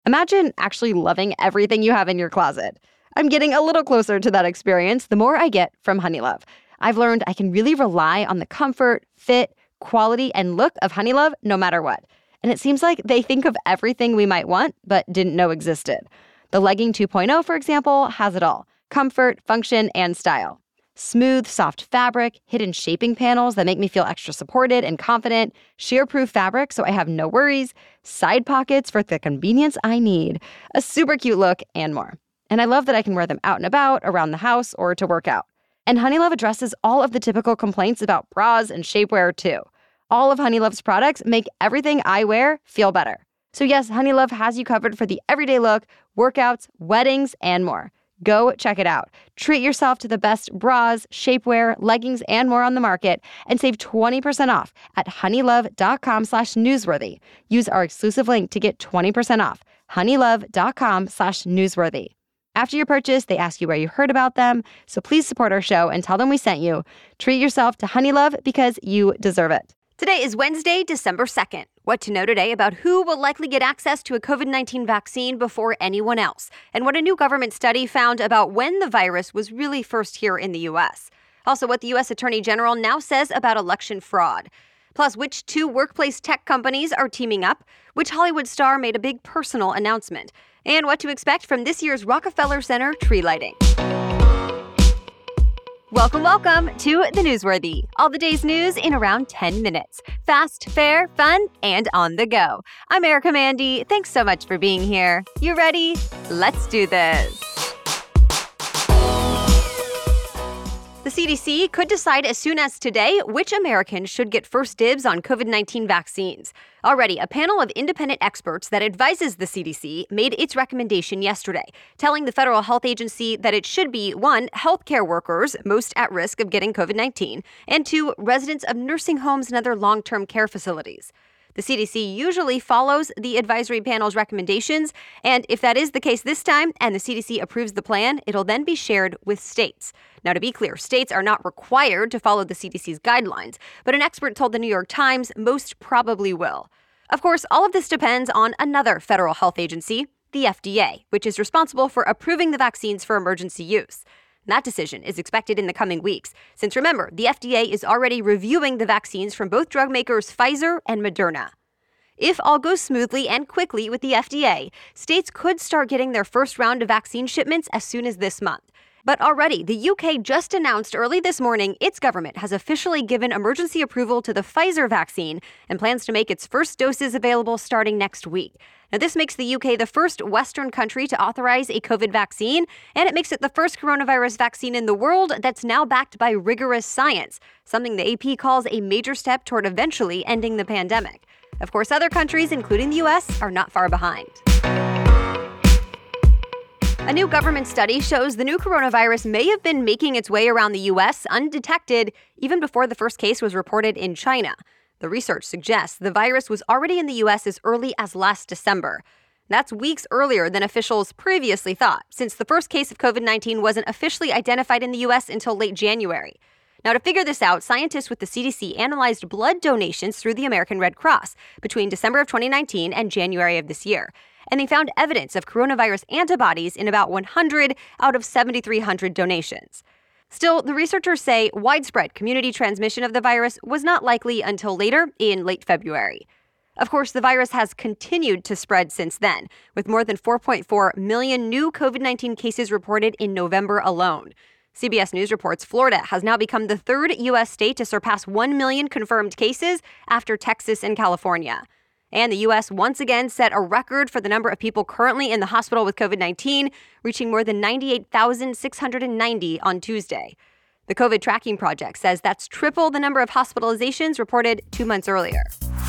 Imagine actually loving everything you have in your closet. I'm getting a little closer to that experience the more I get from Honeylove. I've learned I can really rely on the comfort, fit, quality, and look of Honeylove no matter what. And it seems like they think of everything we might want but didn't know existed. The Legging 2.0, for example, has it all: comfort, function, and style. Smooth, soft fabric, hidden shaping panels that make me feel extra supported and confident, shear-proof fabric so I have no worries, side pockets for the convenience I need, a super cute look, and more. And I love that I can wear them out and about, around the house, or to work out. And Honeylove addresses all of the typical complaints about bras and shapewear, too. All of Honeylove's products make everything I wear feel better. So yes, Honeylove has you covered for the everyday look, workouts, weddings, and more. Go check it out. Treat yourself to the best bras, shapewear, leggings, and more on the market and save 20% off at honeylove.com/newsworthy. Use our exclusive link to get 20% off. honeylove.com/newsworthy. After your purchase, they ask you where you heard about them, so please support our show and tell them we sent you. Treat yourself to Honeylove because you deserve it. Today is Wednesday, December 2nd. What to know today about who will likely get access to a COVID-19 vaccine before anyone else, and what a new government study found about when the virus was really first here in the U.S. Also, what the U.S. Attorney General now says about election fraud. Plus, which two workplace tech companies are teaming up, which Hollywood star made a big personal announcement, and what to expect from this year's Rockefeller Center tree lighting. Welcome to The Newsworthy. All the day's news in around 10 minutes. Fast, fair, fun, and on the go. I'm Erica Mandy. Thanks so much for being here. You ready? Let's do this. The CDC could decide as soon as today which Americans should get first dibs on COVID-19 vaccines. Already, a panel of independent experts that advises the CDC made its recommendation yesterday, telling the federal health agency that it should be 1, healthcare workers most at risk of getting COVID-19, and 2, residents of nursing homes and other long-term care facilities. The CDC usually follows the advisory panel's recommendations, and if that is the case this time and the CDC approves the plan, it'll then be shared with states. Now, to be clear, states are not required to follow the CDC's guidelines, but an expert told the New York Times most probably will. Of course, all of this depends on another federal health agency, the FDA, which is responsible for approving the vaccines for emergency use. That decision is expected in the coming weeks, since remember, the FDA is already reviewing the vaccines from both drug makers Pfizer and Moderna. If all goes smoothly and quickly with the FDA, states could start getting their first round of vaccine shipments as soon as this month. But already, the UK just announced early this morning its government has officially given emergency approval to the Pfizer vaccine and plans to make its first doses available starting next week. Now, this makes the UK the first Western country to authorize a COVID vaccine, and it makes it the first coronavirus vaccine in the world that's now backed by rigorous science, something the AP calls a major step toward eventually ending the pandemic. Of course, other countries, including the US, are not far behind. A new government study shows the new coronavirus may have been making its way around the U.S. undetected even before the first case was reported in China. The research suggests the virus was already in the U.S. as early as last December. That's weeks earlier than officials previously thought, since the first case of COVID-19 wasn't officially identified in the U.S. until late January. Now, to figure this out, scientists with the CDC analyzed blood donations through the American Red Cross between December of 2019 and January of this year. And they found evidence of coronavirus antibodies in about 100 out of 7,300 donations. Still, the researchers say widespread community transmission of the virus was not likely until later in late February. Of course, the virus has continued to spread since then, with more than 4.4 million new COVID-19 cases reported in November alone. CBS News reports Florida has now become the third U.S. state to surpass 1 million confirmed cases after Texas and California. And the U.S. once again set a record for the number of people currently in the hospital with COVID-19, reaching more than 98,690 on Tuesday. The COVID Tracking Project says that's triple the number of hospitalizations reported 2 months earlier.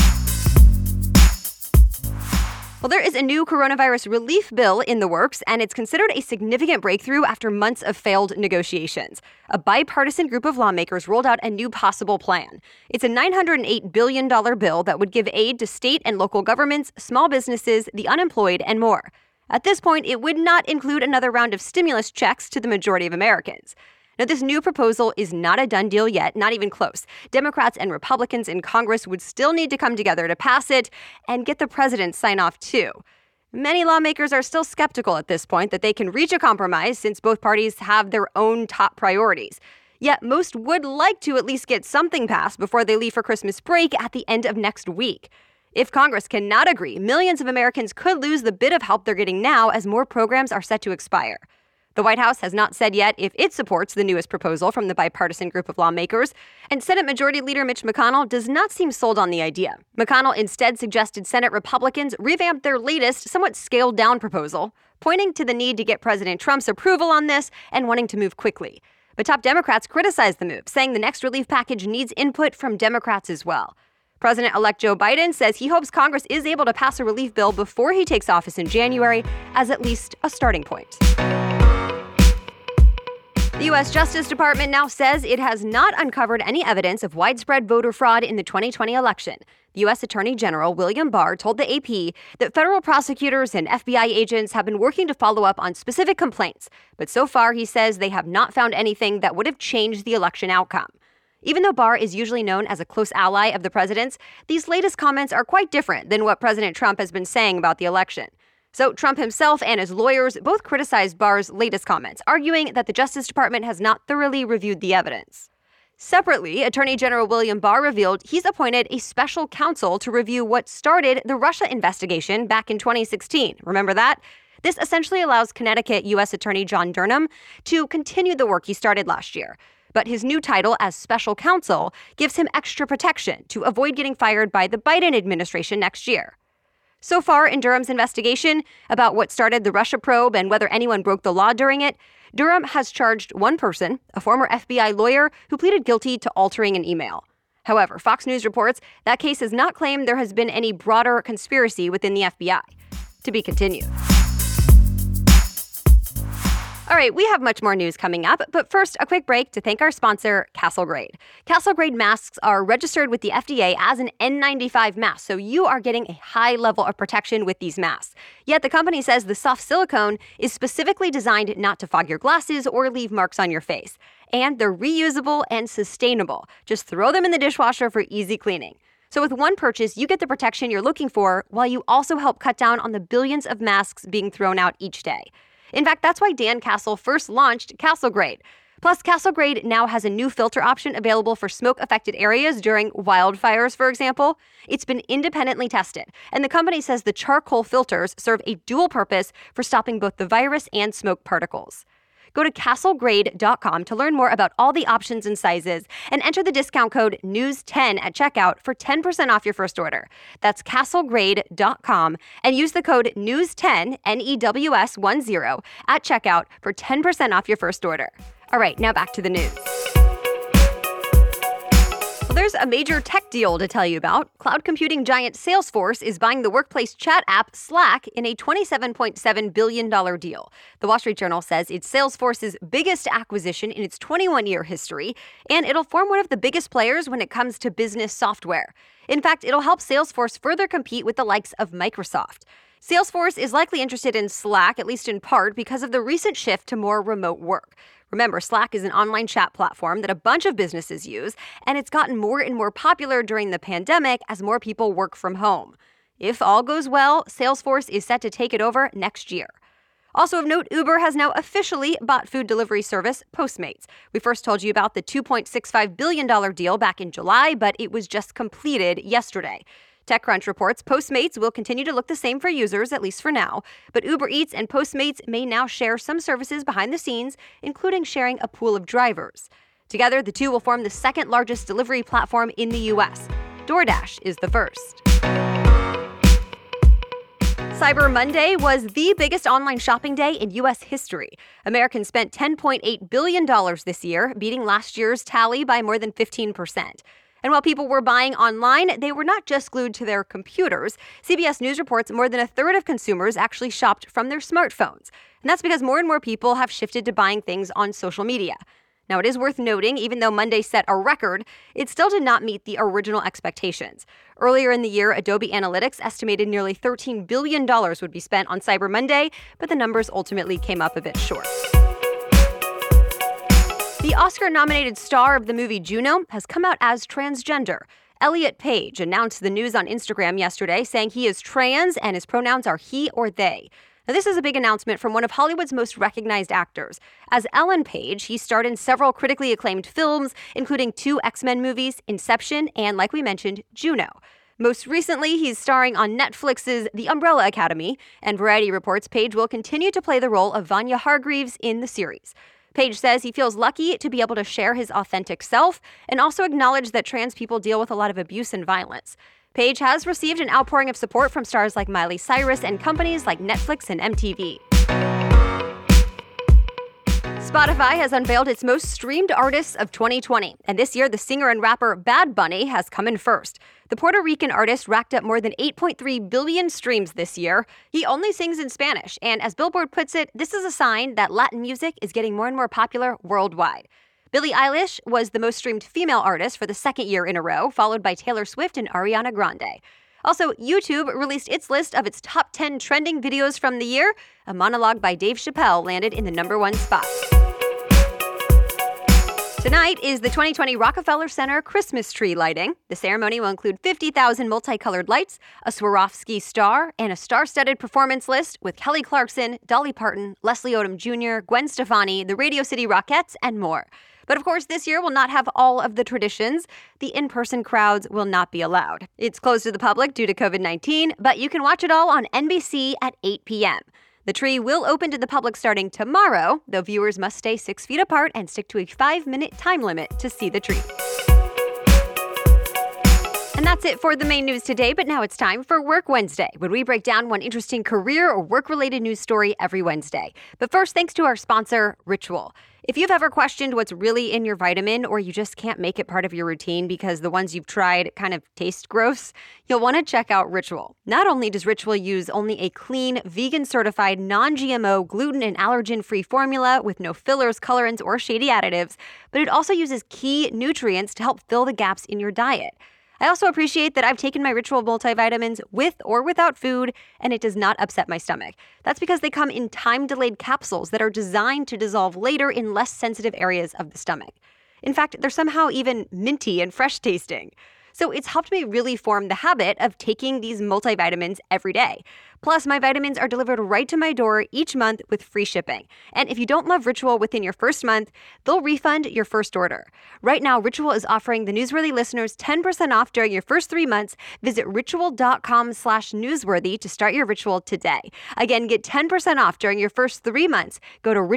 Well, there is a new coronavirus relief bill in the works, and it's considered a significant breakthrough after months of failed negotiations. A bipartisan group of lawmakers rolled out a new possible plan. It's a $908 billion bill that would give aid to state and local governments, small businesses, the unemployed, and more. At this point, it would not include another round of stimulus checks to the majority of Americans. Now, this new proposal is not a done deal yet, not even close. Democrats and Republicans in Congress would still need to come together to pass it and get the president's sign-off, too. Many lawmakers are still skeptical at this point that they can reach a compromise since both parties have their own top priorities. Yet most would like to at least get something passed before they leave for Christmas break at the end of next week. If Congress cannot agree, millions of Americans could lose the bit of help they're getting now as more programs are set to expire. The White House has not said yet if it supports the newest proposal from the bipartisan group of lawmakers, and Senate Majority Leader Mitch McConnell does not seem sold on the idea. McConnell instead suggested Senate Republicans revamp their latest, somewhat scaled-down proposal, pointing to the need to get President Trump's approval on this and wanting to move quickly. But top Democrats criticized the move, saying the next relief package needs input from Democrats as well. President-elect Joe Biden says he hopes Congress is able to pass a relief bill before he takes office in January as at least a starting point. The U.S. Justice Department now says it has not uncovered any evidence of widespread voter fraud in the 2020 election. The U.S. Attorney General William Barr told the AP that federal prosecutors and FBI agents have been working to follow up on specific complaints, but so far he says they have not found anything that would have changed the election outcome. Even though Barr is usually known as a close ally of the president's, these latest comments are quite different than what President Trump has been saying about the election. So Trump himself and his lawyers both criticized Barr's latest comments, arguing that the Justice Department has not thoroughly reviewed the evidence. Separately, Attorney General William Barr revealed he's appointed a special counsel to review what started the Russia investigation back in 2016. Remember that? This essentially allows Connecticut U.S. Attorney John Durham to continue the work he started last year. But his new title as special counsel gives him extra protection to avoid getting fired by the Biden administration next year. So far in Durham's investigation about what started the Russia probe and whether anyone broke the law during it, Durham has charged one person, a former FBI lawyer who pleaded guilty to altering an email. However, Fox News reports that case has not claimed there has been any broader conspiracy within the FBI. To be continued. All right, we have much more news coming up, but first, a quick break to thank our sponsor, Castle Grade. Castle Grade masks are registered with the FDA as an N95 mask, so you are getting a high level of protection with these masks. Yet the company says the soft silicone is specifically designed not to fog your glasses or leave marks on your face. And they're reusable and sustainable. Just throw them in the dishwasher for easy cleaning. So with one purchase, you get the protection you're looking for, while you also help cut down on the billions of masks being thrown out each day. In fact, that's why Dan Castle first launched Castle Grade. Plus, Castle Grade now has a new filter option available for smoke-affected areas during wildfires, for example. It's been independently tested, and the company says the charcoal filters serve a dual purpose for stopping both the virus and smoke particles. Go to castlegrade.com to learn more about all the options and sizes and enter the discount code NEWS10 at checkout for 10% off your first order. That's castlegrade.com and use the code NEWS10, NEWS10, at checkout for 10% off your first order. All right, now back to the news. Well, there's a major tech deal to tell you about. Cloud computing giant Salesforce is buying the workplace chat app Slack in a $27.7 billion deal. The Wall Street Journal says it's Salesforce's biggest acquisition in its 21-year history, and it'll form one of the biggest players when it comes to business software. In fact, it'll help Salesforce further compete with the likes of Microsoft. Salesforce is likely interested in Slack, at least in part, because of the recent shift to more remote work. Remember, Slack is an online chat platform that a bunch of businesses use, and it's gotten more and more popular during the pandemic as more people work from home. If all goes well, Salesforce is set to take it over next year. Also of note, Uber has now officially bought food delivery service Postmates. We first told you about the $2.65 billion deal back in July, but it was just completed yesterday. TechCrunch reports Postmates will continue to look the same for users, at least for now, but Uber Eats and Postmates may now share some services behind the scenes, including sharing a pool of drivers. Together, the two will form the second largest delivery platform in the U.S. DoorDash is the first. Cyber Monday was the biggest online shopping day in U.S. history. Americans spent $10.8 billion this year, beating last year's tally by more than 15%. And while people were buying online, they were not just glued to their computers. CBS News reports more than a third of consumers actually shopped from their smartphones. And that's because more and more people have shifted to buying things on social media. Now, it is worth noting, even though Monday set a record, it still did not meet the original expectations. Earlier in the year, Adobe Analytics estimated nearly $13 billion would be spent on Cyber Monday, but the numbers ultimately came up a bit short. The Oscar-nominated star of the movie Juno has come out as transgender. Elliot Page announced the news on Instagram yesterday, saying he is trans and his pronouns are he or they. Now, this is a big announcement from one of Hollywood's most recognized actors. As Ellen Page, he starred in several critically acclaimed films, including 2 X-Men movies, Inception, and, like we mentioned, Juno. Most recently, he's starring on Netflix's The Umbrella Academy, and Variety reports Page will continue to play the role of Vanya Hargreaves in the series. Page says he feels lucky to be able to share his authentic self and also acknowledge that trans people deal with a lot of abuse and violence. Page has received an outpouring of support from stars like Miley Cyrus and companies like Netflix and MTV. Spotify has unveiled its most streamed artists of 2020, and this year the singer and rapper Bad Bunny has come in first. The Puerto Rican artist racked up more than 8.3 billion streams this year. He only sings in Spanish, and as Billboard puts it, this is a sign that Latin music is getting more and more popular worldwide. Billie Eilish was the most streamed female artist for the second year in a row, followed by Taylor Swift and Ariana Grande. Also, YouTube released its list of its top 10 trending videos from the year. A monologue by Dave Chappelle landed in the #1 spot. Tonight is the 2020 Rockefeller Center Christmas tree lighting. The ceremony will include 50,000 multicolored lights, a Swarovski star, and a star-studded performance list with Kelly Clarkson, Dolly Parton, Leslie Odom Jr., Gwen Stefani, the Radio City Rockettes, and more. But of course, this year will not have all of the traditions. The in-person crowds will not be allowed. It's closed to the public due to COVID-19, but you can watch it all on NBC at 8 p.m. The tree will open to the public starting tomorrow, though viewers must stay 6 feet apart and stick to a 5-minute time limit to see the tree. And that's it for the main news today, but now it's time for Work Wednesday, when we break down one interesting career or work-related news story every Wednesday. But first, thanks to our sponsor, Ritual. If you've ever questioned what's really in your vitamin, or you just can't make it part of your routine because the ones you've tried kind of taste gross, you'll want to check out Ritual. Not only does Ritual use only a clean, vegan-certified, non-GMO, gluten and allergen-free formula with no fillers, colorants, or shady additives, but it also uses key nutrients to help fill the gaps in your diet. I also appreciate that I've taken my Ritual multivitamins with or without food, and it does not upset my stomach. That's because they come in time-delayed capsules that are designed to dissolve later in less sensitive areas of the stomach. In fact, they're somehow even minty and fresh tasting. So it's helped me really form the habit of taking these multivitamins every day. Plus, my vitamins are delivered right to my door each month with free shipping. And if you don't love Ritual within your first month, they'll refund your first order. Right now, Ritual is offering the Newsworthy listeners 10% off during your first 3 months. Visit ritual.com/newsworthy to start your Ritual today. Again, get 10% off during your first 3 months. Go to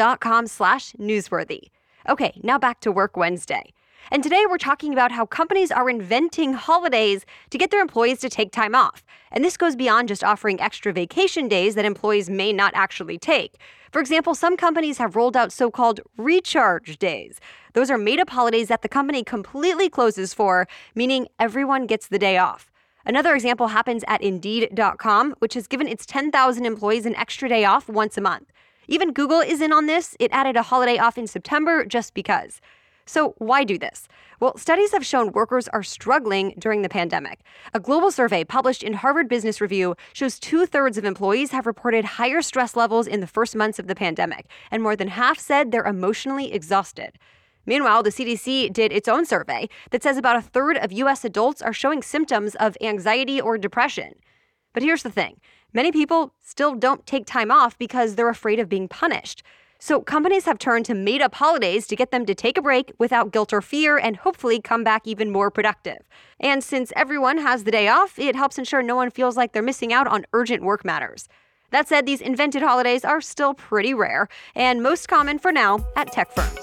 ritual.com/newsworthy. Okay, now back to Work Wednesday. And today we're talking about how companies are inventing holidays to get their employees to take time off. And this goes beyond just offering extra vacation days that employees may not actually take. For example, some companies have rolled out so-called recharge days. Those are made-up holidays that the company completely closes for, meaning everyone gets the day off. Another example happens at Indeed.com, which has given its 10,000 employees an extra day off once a month. Even Google is in on this. It added a holiday off in September just because. So why do this? Well, studies have shown workers are struggling during the pandemic. A global survey published in Harvard Business Review shows 2/3 of employees have reported higher stress levels in the first months of the pandemic, and more than half said they're emotionally exhausted. Meanwhile, the CDC did its own survey that says about 1/3 of U.S. adults are showing symptoms of anxiety or depression. But here's the thing. Many people still don't take time off because they're afraid of being punished. So companies have turned to made-up holidays to get them to take a break without guilt or fear and hopefully come back even more productive. And since everyone has the day off, it helps ensure no one feels like they're missing out on urgent work matters. That said, these invented holidays are still pretty rare and most common for now at tech firms.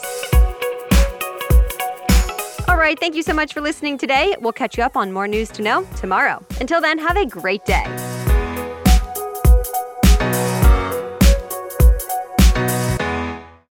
All right, thank you so much for listening today. We'll catch you up on more news to know tomorrow. Until then, have a great day.